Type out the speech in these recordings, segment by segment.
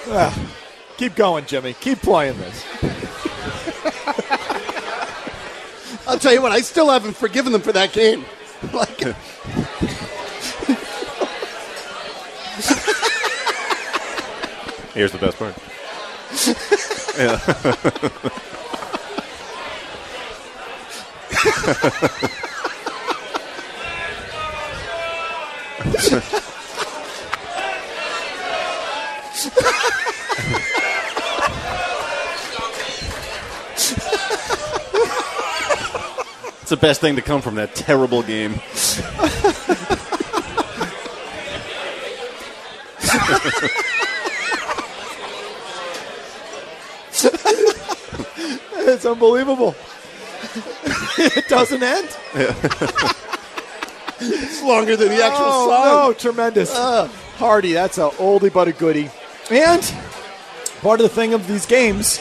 Keep going, Jimmy. Keep playing this. I'll tell you what, I still haven't forgiven them for that game. Here's the best part. It's the best thing to come from that terrible game. It's unbelievable. It doesn't end. It's longer than the actual song. Oh, tremendous. Hardy, that's a oldie but a goodie. And part of the thing of these games,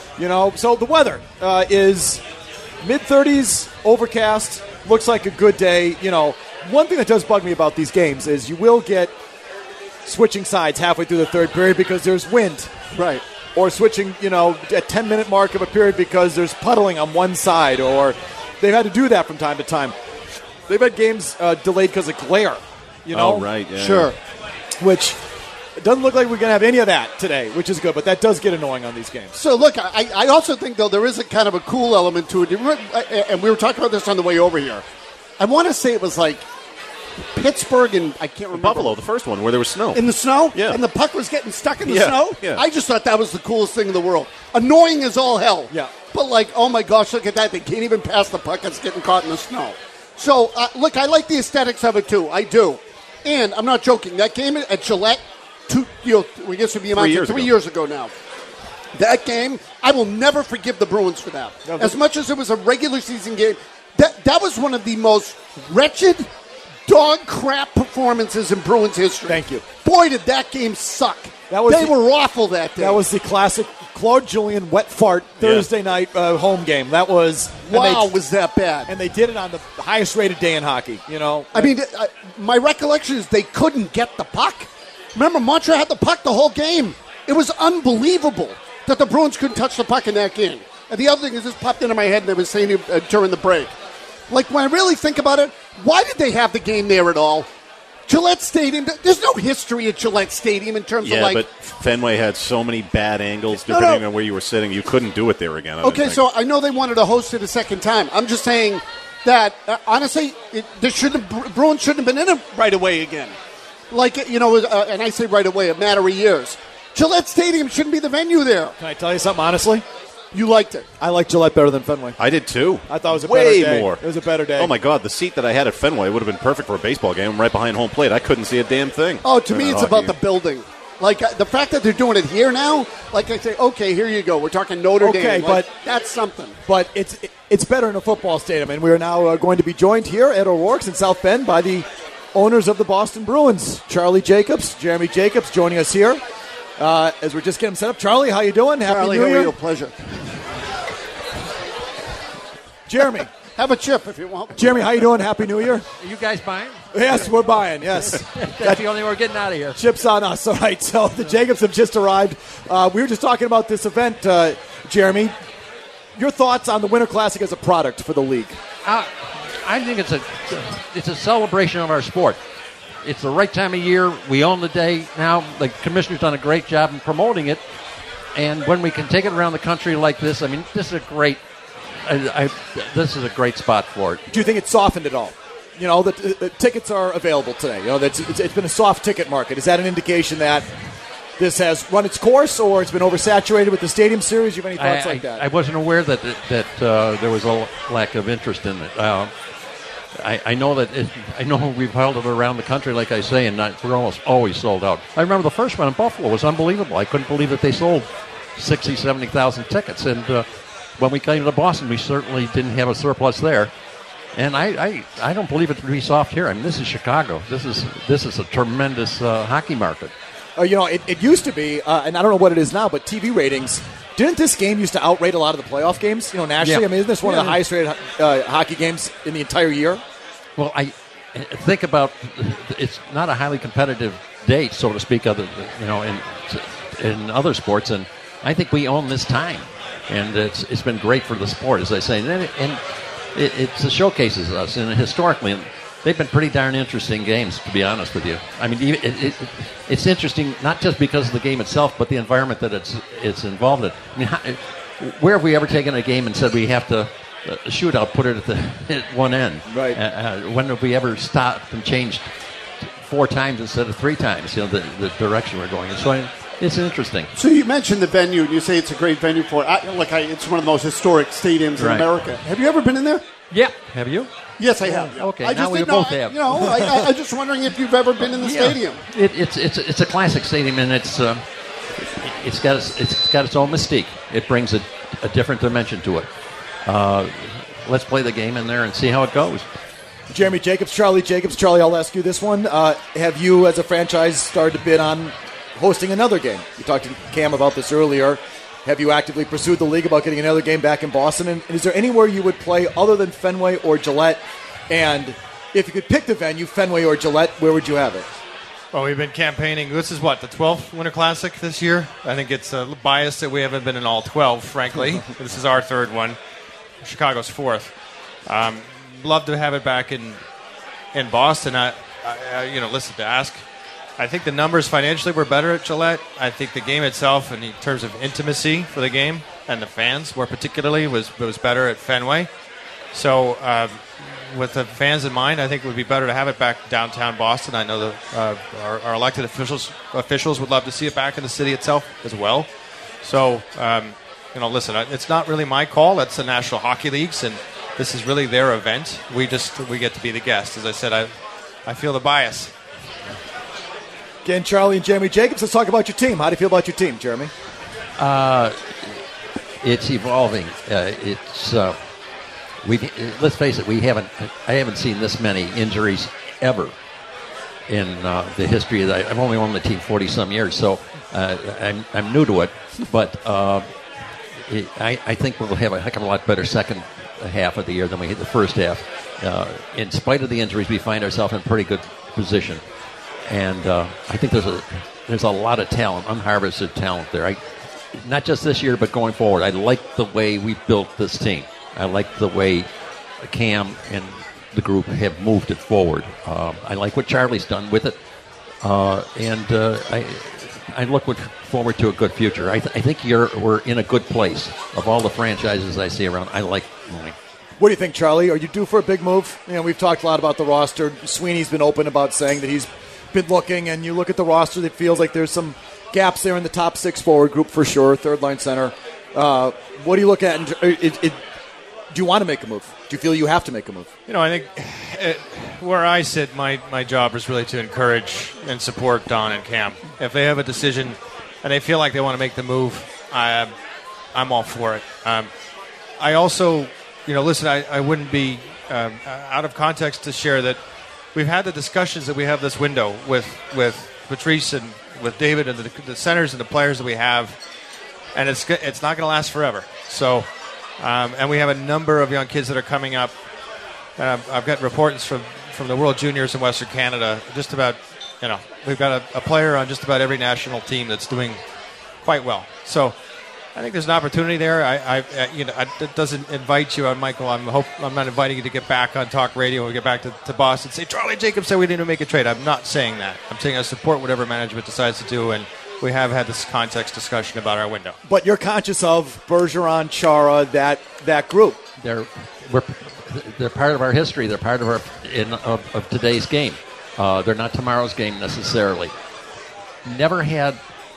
so the weather is mid-30s, overcast, looks like a good day. One thing that does bug me about these games is you will get switching sides halfway through the third period because there's wind. Right. Or switching, at 10-minute mark of a period because there's puddling on one side, or they've had to do that from time to time. They've had games delayed because of glare, Oh, right, yeah. Sure. Which it doesn't look like we're going to have any of that today, which is good, but that does get annoying on these games. So, look, I also think, though, there is a kind of a cool element to it. And we were talking about this on the way over here. I want to say it was like Pittsburgh and I can't remember. Buffalo, the first one, where there was snow. In the snow? Yeah. And the puck was getting stuck in the snow? Yeah. I just thought that was the coolest thing in the world. Annoying as all hell. Yeah. But, oh, my gosh, look at that. They can't even pass the puck. It's getting caught in the snow. So, look, I like the aesthetics of it, too. I do. And I'm not joking. That game at Gillette, we guess it would be 3 years ago now. That game, I will never forgive the Bruins for that. No, as much as it was a regular season game, that was one of the most wretched, dog crap performances in Bruins history. Thank you. Boy, did that game suck. They were awful that day. That was the classic Claude Julien wet fart Thursday night home game. That was... was that bad. And they did it on the highest rated day in hockey, I mean, my recollection is they couldn't get the puck. Remember, Montreal had the puck the whole game. It was unbelievable that the Bruins couldn't touch the puck in that game. And the other thing is, this popped into my head, and I was saying it during the break. When I really think about it, why did they have the game there at all? Gillette Stadium, there's no history at Gillette Stadium in terms of but Fenway had so many bad angles depending on where you were sitting. You couldn't do it there again. Okay, so I know they wanted to host it a second time. I'm just saying that, honestly, Bruins shouldn't have been in it right away again. And I say right away, a matter of years. Gillette Stadium shouldn't be the venue there. Can I tell you something honestly? You liked it. I liked Gillette better than Fenway. I did too. I thought it was a way better day. More. It was a better day. Oh my God, the seat that I had at Fenway would have been perfect for a baseball game. Right behind home plate, I couldn't see a damn thing. Oh, to me, it's about the building. The fact that they're doing it here now, I say, okay, here you go. We're talking Notre Dame. But that's something. But it's better in a football stadium, and we are now going to be joined here at O'Rourke's in South Bend by the owners of the Boston Bruins, Charlie Jacobs, Jeremy Jacobs, joining us here as we're just getting set up. Charlie, how you doing? Happy Charlie, New Year. how are you? Pleasure. Jeremy. Have a chip if you want. Jeremy, how you doing? Happy New Year. Are you guys buying? Yes, we're buying, yes. That's the only way we're getting out of here. Chips on us. All right, so the Jacobs have just arrived. We were just talking about this event, Jeremy. Your thoughts on the Winter Classic as a product for the league? I think it's a celebration of our sport. It's the right time of year. We own the day now. The commissioner's done a great job in promoting it. And when we can take it around the country like this, I mean, this is a great this is a great spot for it. Do you think it's softened at all? The tickets are available today. It's been a soft ticket market. Is that an indication that this has run its course, or it's been oversaturated with the Stadium Series? Do you have any thoughts like that? I wasn't aware that there was a lack of interest in it. I know we've held it around the country, like I say, and we're almost always sold out. I remember the first one in Buffalo was unbelievable. I couldn't believe that they sold 60,000, 70,000 tickets, and when we came to Boston, we certainly didn't have a surplus there. And I don't believe it to be soft here. I mean, this is Chicago. This is a tremendous hockey market. It used to be, and I don't know what it is now, but TV ratings. Didn't this game used to outrate a lot of the playoff games? Nationally. Yeah. I mean, isn't this one of the highest rated hockey games in the entire year? Well, I think about it's not a highly competitive date, so to speak. in other sports, and I think we own this time, and it's been great for the sport, as I say, and it showcases us, and historically, they've been pretty darn interesting games, to be honest with you. I mean, it's interesting not just because of the game itself, but the environment that it's involved in. I mean, where have we ever taken a game and said we have to a shootout, put it at one end? Right. When have we ever stopped and changed 4 times instead of 3 times? You know, the direction we're going in. So it's interesting. So you mentioned the venue, and you say it's a great venue for it. It's one of the most historic stadiums in America. Have you ever been in there? Yeah. Have you? Yes, I have. Yeah. Okay, I now just we didn't both know, have. I'm just wondering if you've ever been in the stadium. It's a classic stadium, and it's got its own mystique. It brings a different dimension to it. Let's play the game in there and see how it goes. Jeremy Jacobs, Charlie Jacobs. Charlie, I'll ask you this one. Have you, as a franchise, started to bid on hosting another game? You talked to Cam about this earlier. Have you actively pursued the league about getting another game back in Boston? And is there anywhere you would play other than Fenway or Gillette? And if you could pick the venue, Fenway or Gillette, where would you have it? Well, we've been campaigning. This is the 12th Winter Classic this year. I think it's biased that we haven't been in all 12, frankly. This is our 3rd one. Chicago's 4th. Love to have it back in Boston. Listen, to ask, I think the numbers financially were better at Gillette. I think the game itself, and in terms of intimacy for the game and the fans, more particularly, was better at Fenway. So, with the fans in mind, I think it would be better to have it back downtown Boston. I know that our elected officials would love to see it back in the city itself as well. So, listen, it's not really my call. That's the National Hockey League's, and this is really their event. We get to be the guest. As I said, I feel the bias. Again, Charlie and Jeremy Jacobs, let's talk about your team. How do you feel about your team, Jeremy? It's evolving. Let's face it, I haven't seen this many injuries ever in the history of I've only owned the team 40-some years, so I'm new to it. But I think we'll have a heck of a lot better second half of the year than we had the first half. In spite of the injuries, we find ourselves in a pretty good position. And I think there's a lot of talent, unharvested talent there. Not just this year, but going forward. I like the way we built this team. I like the way Cam and the group have moved it forward. I like what Charlie's done with it. I look forward to a good future. I think we're in a good place. Of all the franchises I see around, I like mine. What do you think, Charlie? Are you due for a big move? We've talked a lot about the roster. Sweeney's been open about saying that he's been looking, and you look at the roster, it feels like there's some gaps there in the top 6 forward group for sure, third-line center. What do you look at? Do you want to make a move? Do you feel you have to make a move? I think where I sit, my job is really to encourage and support Don and Cam. If they have a decision and they feel like they want to make the move, I'm all for it. I also, listen, I wouldn't be out of context to share that we've had the discussions that we have this window with Patrice and with David and the centers and the players that we have, and it's not going to last forever. So, and we have a number of young kids that are coming up. And I've got reports from the World Juniors in Western Canada. Just about, we've got a player on just about every national team that's doing quite well. So, I think there's an opportunity there. It doesn't invite you, Michael. I'm not inviting you to get back on talk radio when we get back to Boston and say, Charlie Jacobs said we need to make a trade. I'm not saying that. I'm saying I support whatever management decides to do, and we have had this context discussion about our window. But you're conscious of Bergeron, Chara, that group. They're part of our history. They're part of today's game. They're not tomorrow's game necessarily. Never had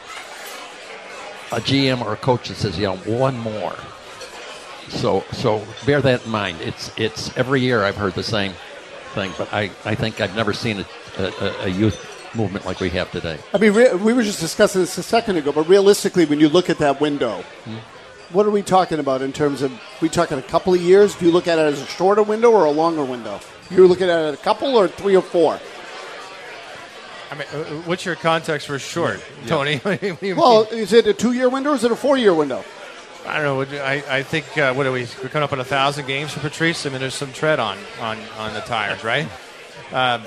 a GM or a coach that says, one more. So bear that in mind. It's every year I've heard the same thing, but I think I've never seen a youth movement like we have today. I mean, we were just discussing this a second ago, but realistically, when you look at that window, what are we talking about in terms of, we talking a couple of years? Do you look at it as a shorter window or a longer window? You're looking at it a couple or 3 or 4? I mean, what's your context for short, Tony? Well, is it a 2-year window or is it a 4-year window? I don't know. I think, what are we? We're coming up on 1,000 games for Patrice. I mean, there's some tread on the tires, right?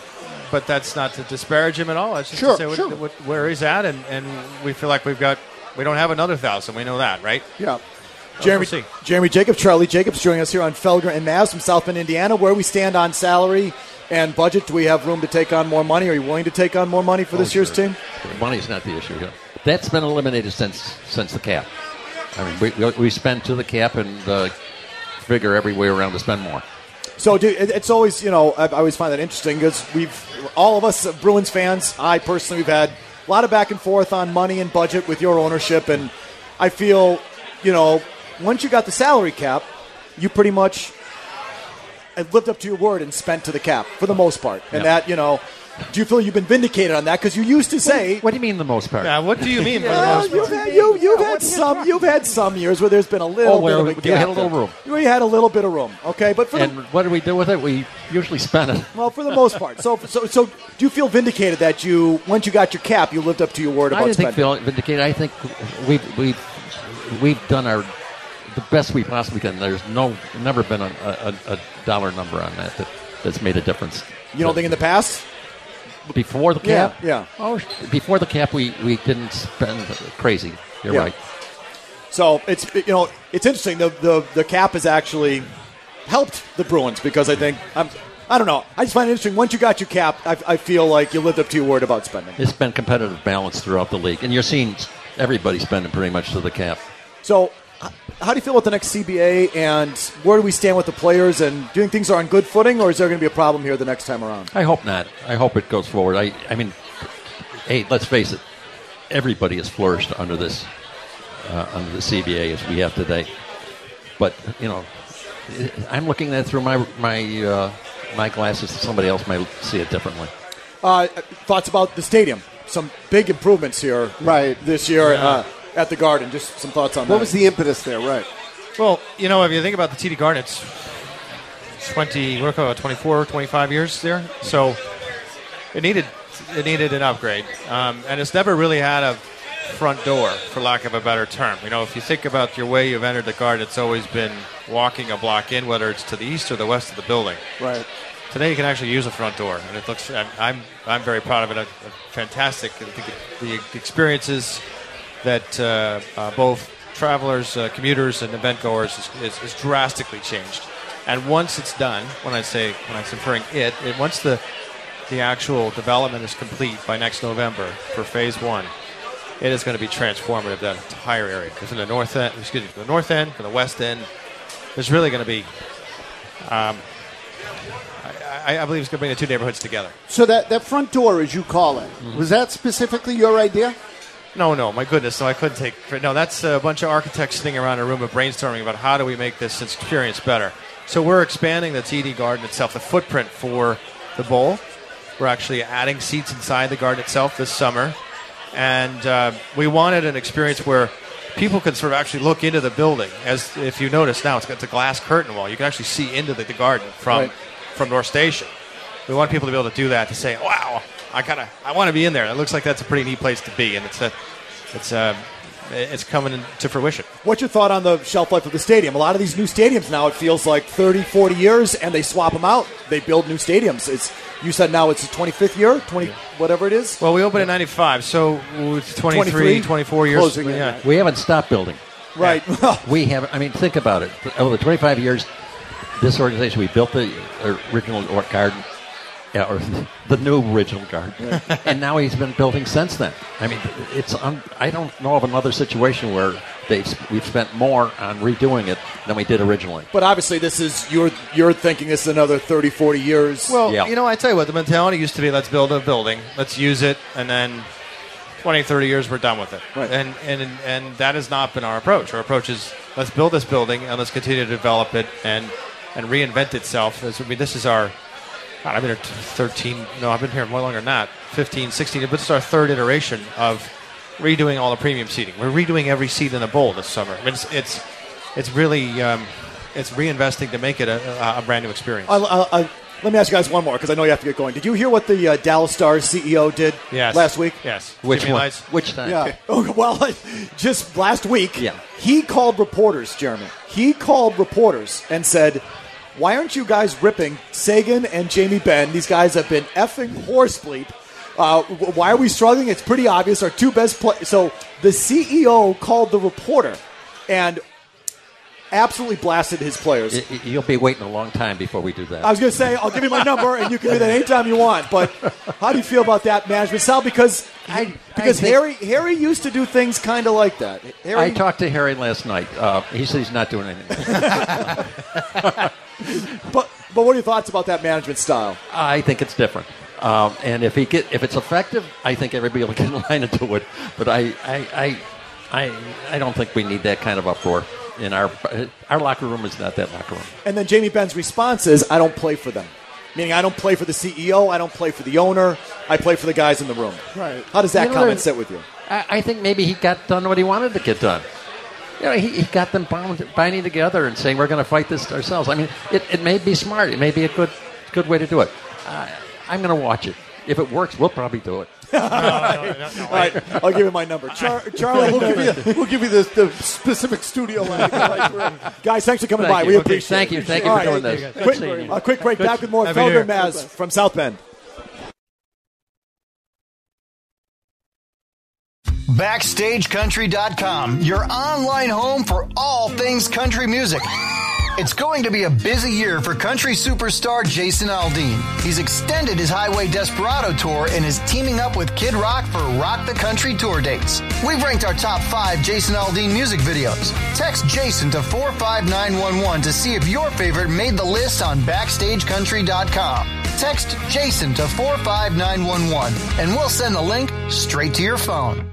but that's not to disparage him at all. It's just Sure, to say sure. where he's at, and we feel like we don't have another 1,000. We know that, right? Yeah. Jeremy We'll see. Jacobs, Charlie Jacobs joining us here on Felger and Mavs from South Bend, Indiana. Where we stand on salary and budget? Do we have room to take on more money? Are you willing to take on more money for this year's team? Money's not the issue here. That's been eliminated since the cap. I mean, we spend to the cap and figure every way around to spend more. So, dude, it's always, I always find that interesting because all of us Bruins fans, I personally, we've had a lot of back and forth on money and budget with your ownership, and I feel, once you got the salary cap, you pretty much lived up to your word and spent to the cap for the most part. And that, do you feel you've been vindicated on that? Because you used to say, What do you mean the most part? What do you mean? by the well, most part? you've had some years where there's been a little bit of a gap. you had a little room. We had a little bit of room, okay? But for And what do we do with it? We usually spend it. well, for the most part. So do you feel vindicated that once you got your cap, you lived up to your word I about didn't think spending? feel vindicated. I think we've done the best we possibly can. There's never been a dollar number on that's made a difference. You don't think in the past? Before the cap? Yeah. Oh, before the cap, we didn't spend crazy. You're Yeah. right. So it's interesting. The cap has actually helped the Bruins because I think I don't know. I just find it interesting. Once you got your cap, I feel like you lived up to your word about spending. It's been competitive balance throughout the league, and you're seeing everybody spending pretty much to the cap. So how do you feel about the next CBA, and where do we stand with the players? And do you think things are on good footing, or is there going to be a problem here the next time around? I hope not. I hope it goes forward. I mean, hey, let's face it. Everybody has flourished under this, under the CBA as we have today. But I'm looking at it through my glasses. Somebody else might see it differently. Thoughts about the stadium? Some big improvements here, Right. this year at the Garden. Just some thoughts on that. What was the impetus there? Right. Well, if you think about the TD Garden, it's 24, 25 years there. So it needed an upgrade. And it's never really had a front door, for lack of a better term. If you think about your way you've entered the Garden, it's always been walking a block in, whether it's to the east or the west of the building. Right. Today you can actually use a front door, and it looks. I'm very proud of it. Fantastic. I think the experiences that both travelers, commuters, and event goers is drastically changed. And once it's done, when I'm referring once the actual development is complete by next November for Phase 1, it is going to be transformative, that entire area. From the north end, from the west end, there's really going to be. I believe it's going to bring the two neighborhoods together. So that front door, as you call it, was that specifically your idea? No, my goodness. No, I couldn't take. No, that's a bunch of architects sitting around a room of brainstorming about how do we make this experience better. So we're expanding the TD Garden itself, the footprint for the bowl. We're actually adding seats inside the garden itself this summer. And we wanted an experience where people could sort of actually look into the building. As if you notice now, it's got the glass curtain wall. You can actually see into the garden from North Station. We want people to be able to do that, to say, wow, I want to be in there. It looks like that's a pretty neat place to be, and it's coming into fruition. What's your thought on the shelf life of the stadium? A lot of these new stadiums now, it feels like 30, 40 years, and they swap them out. They build new stadiums. You said now it's the 25th year, whatever it is? Well, we opened in 95, so 23, 24 years. Closing in. Yeah. We haven't stopped building. Right. We haven't. I mean, think about it. Over the 25 years, this organization, we built the original garden, or the new original garden, and now he's been building since then. I mean, I don't know of another situation where we've spent more on redoing it than we did originally. But obviously, this is you're thinking this is another 30, 40 years. Well, Yeah. I tell you what, the mentality used to be, let's build a building, let's use it, and then 20, 30 years, we're done with it. Right. And that has not been our approach. Our approach is, let's build this building, and let's continue to develop it and reinvent itself. This is our, God, I've been here 13, no, I've been here more longer than that, 15, 16, but it's our third iteration of redoing all the premium seating. We're redoing every seat in the bowl this summer. I mean, it's really, it's reinvesting to make it a brand new experience. Let me ask you guys one more, because I know you have to get going. Did you hear what the Dallas Stars CEO did last week? Yes. Which Jimmy one? Lights. Which time? Yeah. Oh, well, just last week, Yeah. he called reporters, Jeremy. He called reporters and said, why aren't you guys ripping Sagan and Jamie Benn? These guys have been effing horse bleep. Why are we struggling? It's pretty obvious. Our two best players. So the CEO called the reporter and absolutely blasted his players. You'll be waiting a long time before we do that. I was going to say, I'll give you my number, and you can do that anytime you want. But how do you feel about that management style? Because Harry used to do things kind of like that. I talked to Harry last night. He said he's not doing anything. But what are your thoughts about that management style? I think it's different. And if it's effective, I think everybody will get in line to do it. But I don't think we need that kind of uproar. In our locker room is not that locker room. And then Jamie Benn's response is, I don't play for them. Meaning I don't play for the CEO, I don't play for the owner, I play for the guys in the room. Right. How does that comment sit with you? I think maybe he got done what he wanted to get done. He got them binding together and saying, we're going to fight this ourselves. I mean, it may be smart. It may be a good way to do it. I'm going to watch it. If it works, we'll probably do it. No. All right, I'll give you my number. Charlie, we'll give you the specific studio line. Guys, thanks for coming by. We appreciate it. Thank you for doing this. A quick break. Back with more Felger Maz from South Bend. BackstageCountry.com, your online home for all things country music. It's going to be a busy year for country superstar Jason Aldean. He's extended his Highway Desperado tour and is teaming up with Kid Rock for Rock the Country tour dates. We've ranked our top 5 Jason Aldean music videos. Text Jason to 45911 to see if your favorite made the list on BackstageCountry.com. Text Jason to 45911 and we'll send the link straight to your phone.